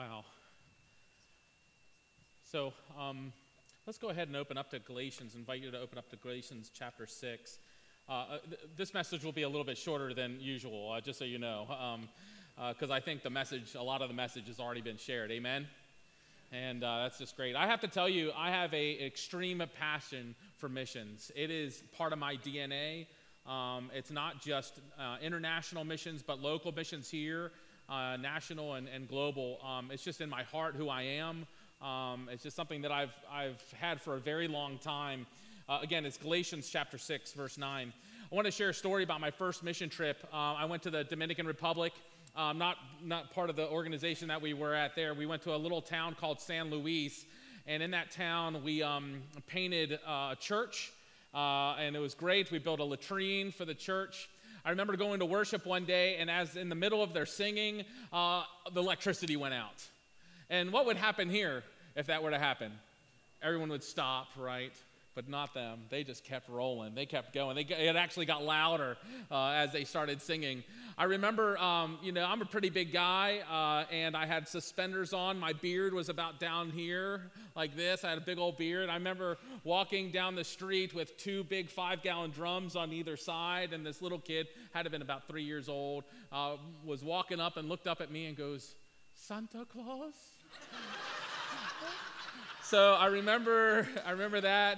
Wow. So let's go ahead and open up to Galatians. Invite you to open up to Galatians chapter 6. This message will be a little bit shorter than usual, just so you know, because I think a lot of the message has already been shared. Amen? And that's just great. I have to tell you, I have an extreme passion for missions. It is part of my DNA. It's not just international missions, but local missions here, national and global. It's just in my heart who I am. It's just something that I've had for a very long time. Again, it's Galatians chapter 6, verse 9. I want to share a story about my first mission trip. I went to the Dominican Republic. Not part of the organization that we were at there. We went to a little town called San Luis, and in that town we painted a church, and it was great. We built a latrine for the church. I remember going to worship one day, and as in the middle of their singing, the electricity went out. And what would happen here if that were to happen? Everyone would stop, right? But not them. They just kept rolling. They kept going. It actually got louder as they started singing. I remember, I'm a pretty big guy, and I had suspenders on. My beard was about down here like this. I had a big old beard. I remember walking down the street with two big 5-gallon drums on either side, and this little kid, had to have been about 3 years old, was walking up and looked up at me and goes, "Santa Claus?" So I remember that.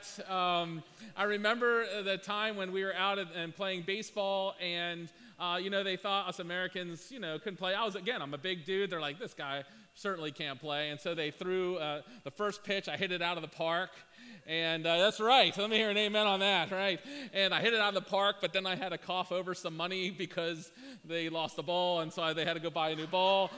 I remember the time when we were out and playing baseball, and they thought us Americans, couldn't play. I'm a big dude. They're like, this guy certainly can't play, and so they threw the first pitch. I hit it out of the park, and that's right. Let me hear an amen on that, right? And I hit it out of the park, but then I had to cough over some money because they lost the ball, and so they had to go buy a new ball.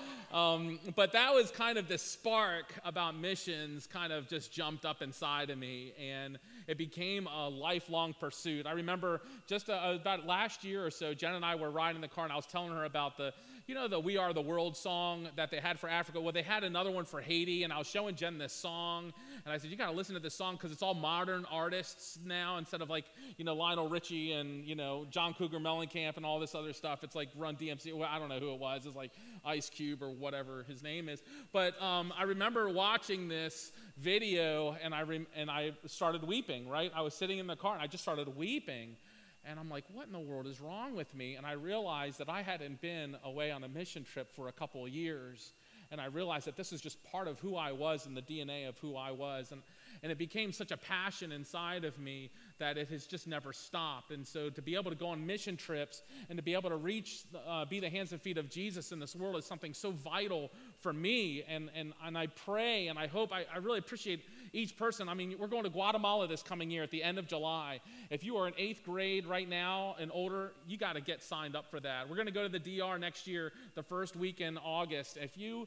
But that was kind of this spark about missions kind of just jumped up inside of me, and it became a lifelong pursuit. I remember just about last year or so, Jen and I were riding in the car, and I was telling her about the We Are the World song that they had for Africa. Well, they had another one for Haiti, and I was showing Jen this song, and I said, you got to listen to this song because it's all modern artists now instead of Lionel Richie and, John Cougar Mellencamp and all this other stuff. It's like Run DMC. Well, I don't know who it was. It's like Ice Cube or whatever his name is. But I remember watching this video, and I started weeping, right? I was sitting in the car, and I just started weeping. And I'm like, what in the world is wrong with me? And I realized that I hadn't been away on a mission trip for a couple of years. And I realized that this is just part of who I was and the DNA of who I was. And it became such a passion inside of me that it has just never stopped. And so to be able to go on mission trips and to be able to be the hands and feet of Jesus in this world is something so vital for me. And I pray and I hope, I really appreciate each person. I mean, we're going to Guatemala this coming year at the end of July. If you are in 8th grade right now and older, you got to get signed up for that. We're going to go to the DR next year, the first week in August. If you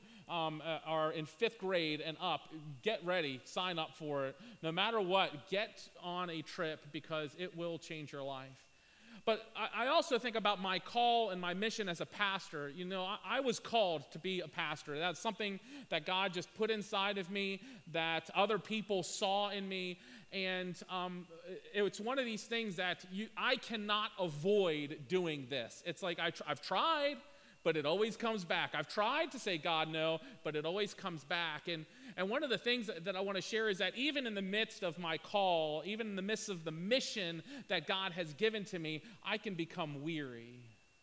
are in 5th grade and up, get ready, sign up for it. No matter what, get on a trip because it will change your life. But I also think about my call and my mission as a pastor. I was called to be a pastor. That's something that God just put inside of me, that other people saw in me. And it's one of these things that I cannot avoid doing this. It's like I've tried, but it always comes back. I've tried to say, God, no, but it always comes back. And one of the things that I want to share is that even in the midst of my call, even in the midst of the mission that God has given to me, I can become weary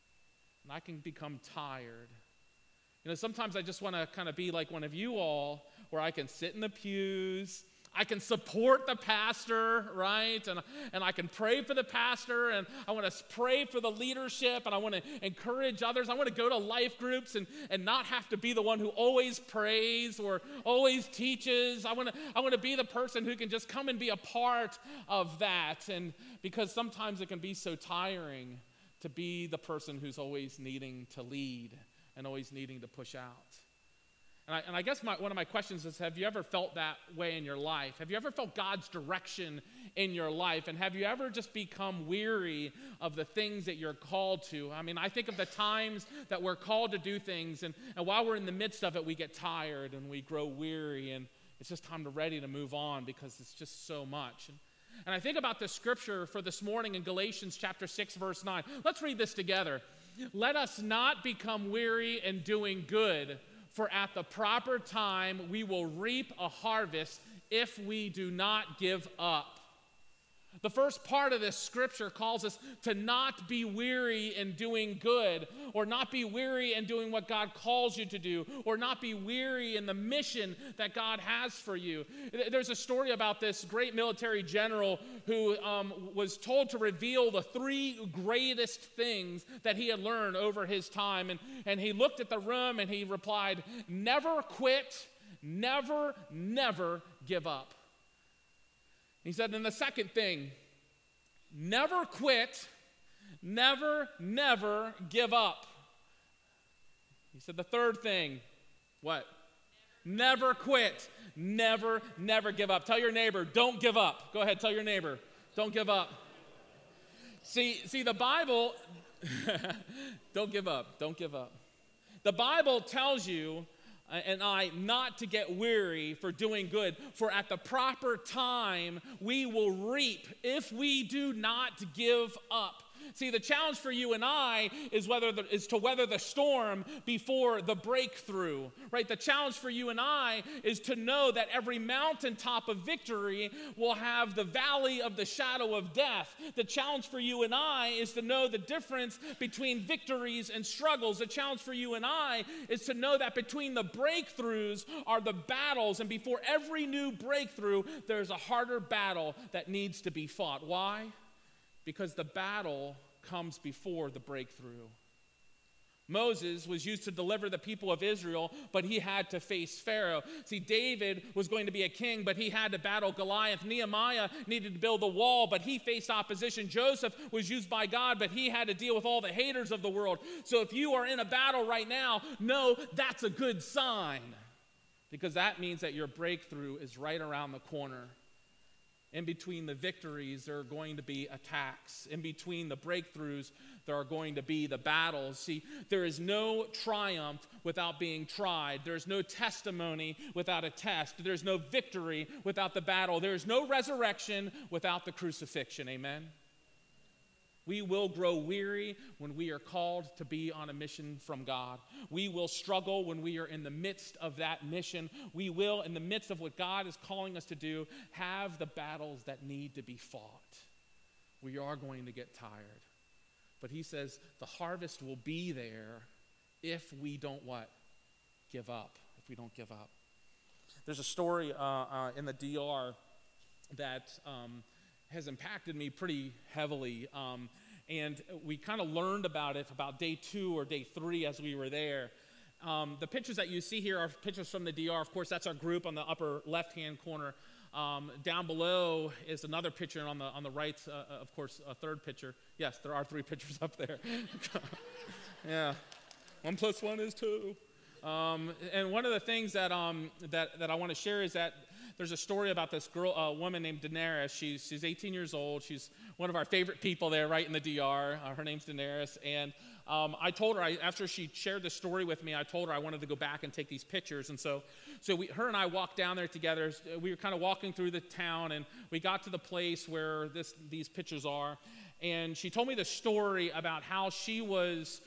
and I can become tired. Sometimes I just want to kind of be like one of you all, where I can sit in the pews, I can support the pastor, right? And I can pray for the pastor, and I want to pray for the leadership, and I want to encourage others. I want to go to life groups and not have to be the one who always prays or always teaches. I want to be the person who can just come and be a part of that. And because sometimes it can be so tiring to be the person who's always needing to lead and always needing to push out. And I guess one of my questions is, have you ever felt that way in your life? Have you ever felt God's direction in your life? And have you ever just become weary of the things that you're called to? I mean, I think of the times that we're called to do things, and while we're in the midst of it, we get tired and we grow weary, and it's just time ready to move on because it's just so much. And I think about the scripture for this morning in Galatians chapter 6, verse 9. Let's read this together. Let us not become weary in doing good, for at the proper time we will reap a harvest if we do not give up. The first part of this scripture calls us to not be weary in doing good, or not be weary in doing what God calls you to do, or not be weary in the mission that God has for you. There's a story about this great military general who was told to reveal the 3 greatest things that he had learned over his time. And he looked at the room and he replied, "Never quit, never, never give up." He said, and the second thing, never quit, never, never give up. He said the third thing, what? Never quit, never, never give up. Tell your neighbor, don't give up. Go ahead, tell your neighbor, don't give up. See the Bible, don't give up, don't give up. The Bible tells you and I not to get weary for doing good, for at the proper time we will reap if we do not give up. See, the challenge for you and I is to weather the storm before the breakthrough, right? The challenge for you and I is to know that every mountaintop of victory will have the valley of the shadow of death. The challenge for you and I is to know the difference between victories and struggles. The challenge for you and I is to know that between the breakthroughs are the battles, and before every new breakthrough, there's a harder battle that needs to be fought. Why? Because the battle comes before the breakthrough. Moses was used to deliver the people of Israel, but he had to face Pharaoh. See, David was going to be a king, but he had to battle Goliath. Nehemiah needed to build a wall, but he faced opposition. Joseph was used by God, but he had to deal with all the haters of the world. So if you are in a battle right now, know that's a good sign, because that means that your breakthrough is right around the corner. In between the victories, there are going to be attacks. In between the breakthroughs, there are going to be the battles. See, there is no triumph without being tried. There is no testimony without a test. There's no victory without the battle. There is no resurrection without the crucifixion. Amen? We will grow weary when we are called to be on a mission from God. We will struggle when we are in the midst of that mission. We will, in the midst of what God is calling us to do, have the battles that need to be fought. We are going to get tired. But he says the harvest will be there if we don't what? Give up. If we don't give up. There's a story in the DR that has impacted me pretty heavily. And we kind of learned about it about day 2 or day 3 as we were there. The pictures that you see here are pictures from the DR. Of course, that's our group on the upper left-hand corner. Down below is another picture, and on the right, of course, a third picture. Yes, there are 3 pictures up there. Yeah, 1 + 1 is 2. And one of the things that I want to share is that there's a story about this girl, a woman named Daenerys. She's 18 years old. She's one of our favorite people there, right in the DR. Her name's Daenerys. And I told her, after she shared the story with me, I told her I wanted to go back and take these pictures. And so her and I walked down there together. We were kind of walking through the town, and we got to the place where these pictures are. And she told me the story about how she was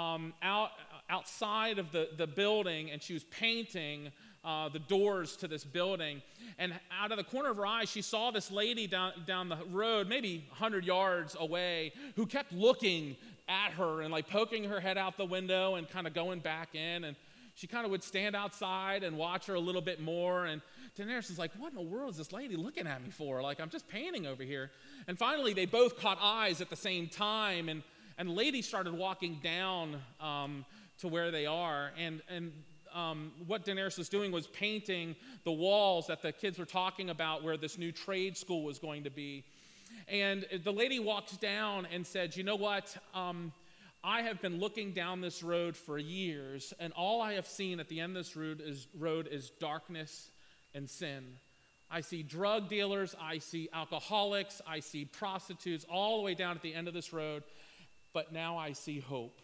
outside of the building, and she was painting the doors to this building. And out of the corner of her eye, she saw this lady down the road, maybe 100 yards away, who kept looking at her and like poking her head out the window and kind of going back in. And she kind of would stand outside and watch her a little bit more. And Daenerys is like, what in the world is this lady looking at me for? Like, I'm just painting over here. And finally, they both caught eyes at the same time. And the lady started walking down to where they are. And what Daenerys was doing was painting the walls that the kids were talking about where this new trade school was going to be. And the lady walks down and said, you know what? I have been looking down this road for years, and all I have seen at the end of this road is darkness and sin. I see drug dealers, I see alcoholics, I see prostitutes, all the way down at the end of this road, but now I see hope.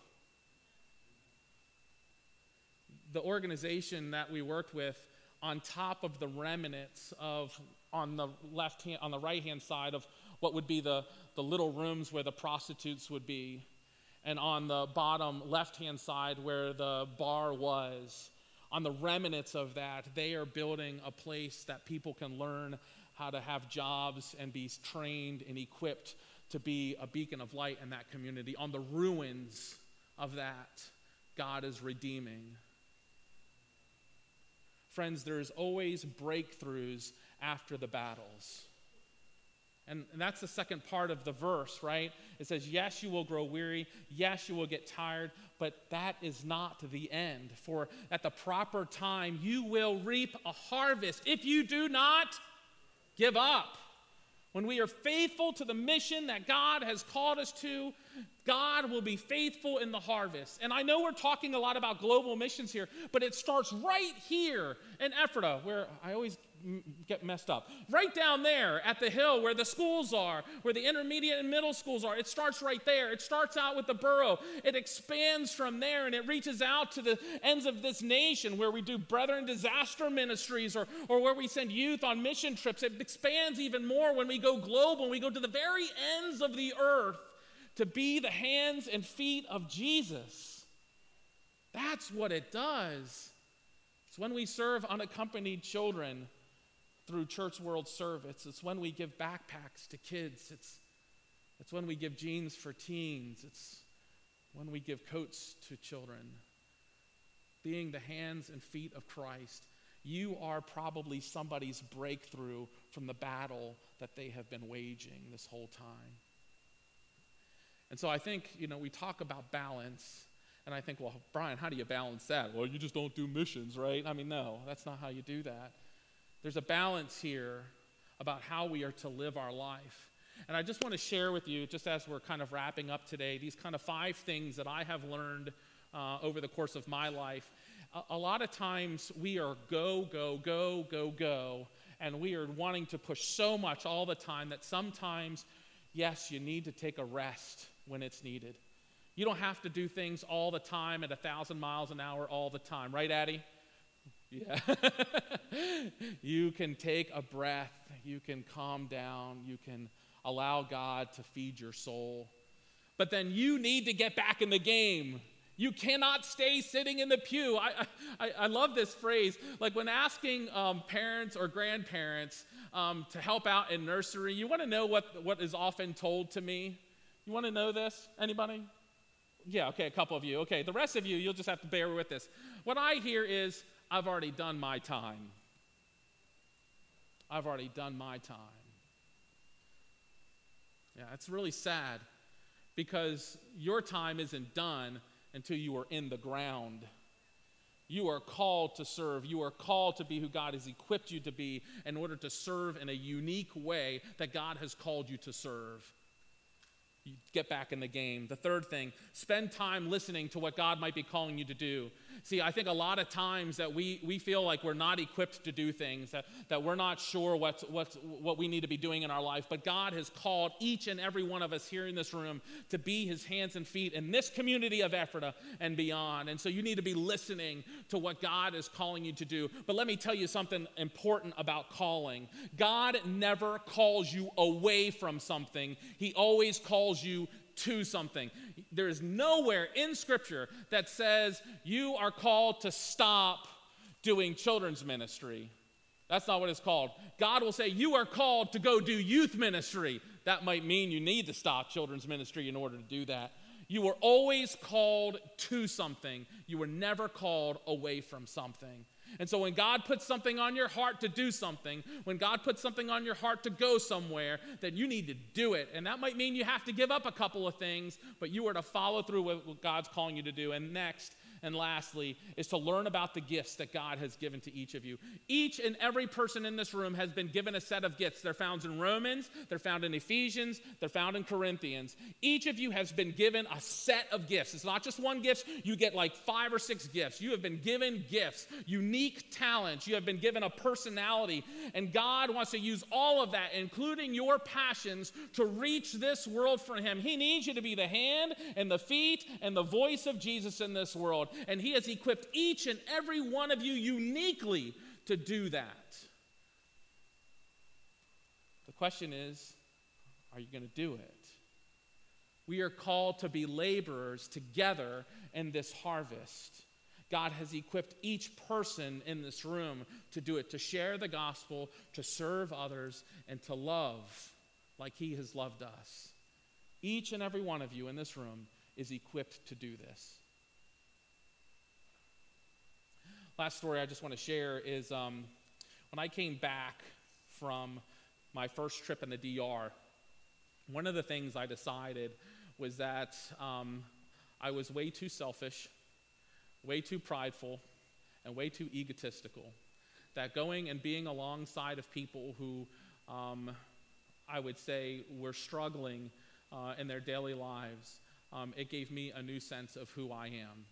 The organization that we worked with, on top of the remnants of on the right-hand side of what would be the little rooms where the prostitutes would be, and on the bottom left-hand side where the bar was, on the remnants of that, they are building a place that people can learn how to have jobs and be trained and equipped to be a beacon of light in that community. On the ruins of that, God is redeeming. Friends, there's always breakthroughs after the battles. And that's the second part of the verse, right? It says, yes, you will grow weary. Yes, you will get tired. But that is not the end. For at the proper time, you will reap a harvest if you do not give up. When we are faithful to the mission that God has called us to, God will be faithful in the harvest. And I know we're talking a lot about global missions here, but it starts right here in Ephrata, where I always get messed up. Right down there at the hill where the schools are, where the intermediate and middle schools are. It starts right there. It starts out with the borough. It expands from there, and it reaches out to the ends of this nation where we do Brethren Disaster Ministries or where we send youth on mission trips. It expands even more when we go global, and we go to the very ends of the earth to be the hands and feet of Jesus. That's what it does. It's when we serve unaccompanied children through Church World Service. It's when we give backpacks to kids. It's when we give jeans for teens. It's when we give coats to children. Being the hands and feet of Christ, you are probably somebody's breakthrough from the battle that they have been waging this whole time. And so I think, we talk about balance, and I think, well, Brian, how do you balance that? Well, you just don't do missions, right? I mean, no, that's not how you do that. There's a balance here about how we are to live our life. And I just want to share with you, just as we're kind of wrapping up today, these kind of 5 things that I have learned over the course of my life. A lot of times we are go, go, go, go, go, and we are wanting to push so much all the time that sometimes, yes, you need to take a rest when it's needed. You don't have to do things all the time at 1,000 miles an hour all the time. Right, Addie? Yeah. You can take a breath. You can calm down. You can allow God to feed your soul. But then you need to get back in the game. You cannot stay sitting in the pew. I love this phrase. Like when asking parents or grandparents to help out in nursery, you want to know what is often told to me? You want to know this? Anybody? Yeah, okay, a couple of you. Okay, the rest of you, you'll just have to bear with this. What I hear is, I've already done my time. I've already done my time. Yeah, it's really sad because your time isn't done until you are in the ground. You are called to serve. You are called to be who God has equipped you to be in order to serve in a unique way that God has called you to serve. You get back in the game. The third thing, spend time listening to what God might be calling you to do. See, I think a lot of times that we feel like we're not equipped to do things, that we're not sure what we need to be doing in our life, but God has called each and every one of us here in this room to be his hands and feet in this community of Ephrata and beyond. And so you need to be listening to what God is calling you to do. But let me tell you something important about calling. God never calls you away from something. He always calls you to something. There is nowhere in Scripture that says you are called to stop doing children's ministry. That's not what it's called. God will say you are called to go do youth ministry. That might mean you need to stop children's ministry in order to do that. You were always called to something. You were never called away from something. And so when God puts something on your heart to do something, when God puts something on your heart to go somewhere, then you need to do it. And that might mean you have to give up a couple of things, but you are to follow through with what God's calling you to do. And next, and lastly, is to learn about the gifts that God has given to each of you. Each and every person in this room has been given a set of gifts. They're found in Romans, they're found in Ephesians, they're found in Corinthians. Each of you has been given a set of gifts. It's not just one gift. You get like 5 or 6 gifts. You have been given gifts, unique talents. You have been given a personality. And God wants to use all of that, including your passions, to reach this world for him. He needs you to be the hand and the feet and the voice of Jesus in this world. And he has equipped each and every one of you uniquely to do that. The question is, are you going to do it? We are called to be laborers together in this harvest. God has equipped each person in this room to do it, to share the gospel, to serve others, and to love like he has loved us. Each and every one of you in this room is equipped to do this. Last story I just want to share is when I came back from my first trip in the DR, one of the things I decided was that I was way too selfish, way too prideful, and way too egotistical. That going and being alongside of people who I would say were struggling in their daily lives, it gave me a new sense of who I am.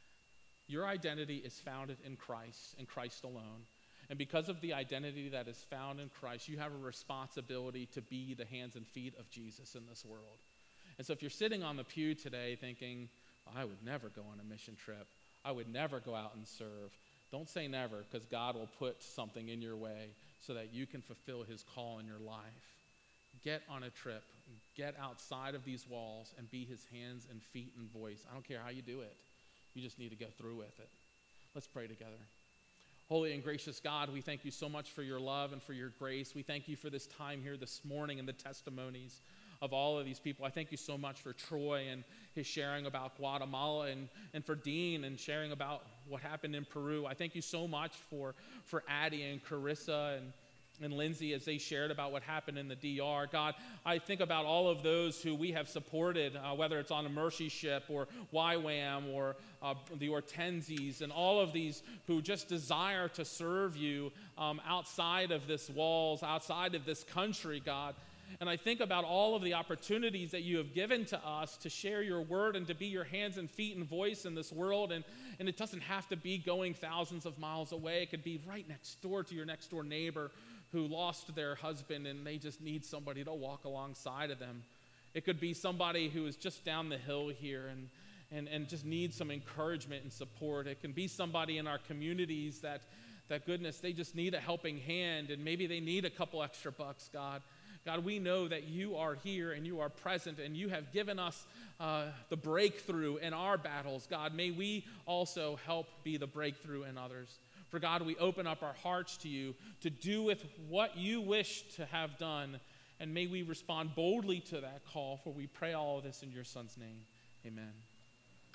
Your identity is founded in Christ alone. And because of the identity that is found in Christ, you have a responsibility to be the hands and feet of Jesus in this world. And so if you're sitting on the pew today thinking, I would never go on a mission trip, I would never go out and serve, don't say never, because God will put something in your way so that you can fulfill his call in your life. Get on a trip, get outside of these walls and be his hands and feet and voice. I don't care how you do it. You just need to go through with it. Let's pray together. Holy and gracious God, we thank you so much for your love and for your grace. We thank you for this time here this morning and the testimonies of all of these people. I thank you so much for Troy and his sharing about Guatemala, and for Dean and sharing about what happened in Peru. I thank you so much for Addie and Carissa and Lindsay as they shared about what happened in the DR. God, I think about all of those who we have supported, whether it's on a Mercy Ship or YWAM or the Hortenses, and all of these who just desire to serve you outside of this walls, outside of this country, God. And I think about all of the opportunities that you have given to us to share your word and to be your hands and feet and voice in this world. And it doesn't have to be going thousands of miles away. It could be right next door to your next door neighbor who lost their husband and they just need somebody to walk alongside of them. It could be somebody who is just down the hill here and just needs some encouragement and support. It can be somebody in our communities that goodness, they just need a helping hand, and maybe they need a couple extra bucks, God. God, we know that you are here and you are present and you have given us the breakthrough in our battles. God, may we also help be the breakthrough in others. For God, we open up our hearts to you to do with what you wish to have done, and may we respond boldly to that call, for we pray all of this in your Son's name. Amen.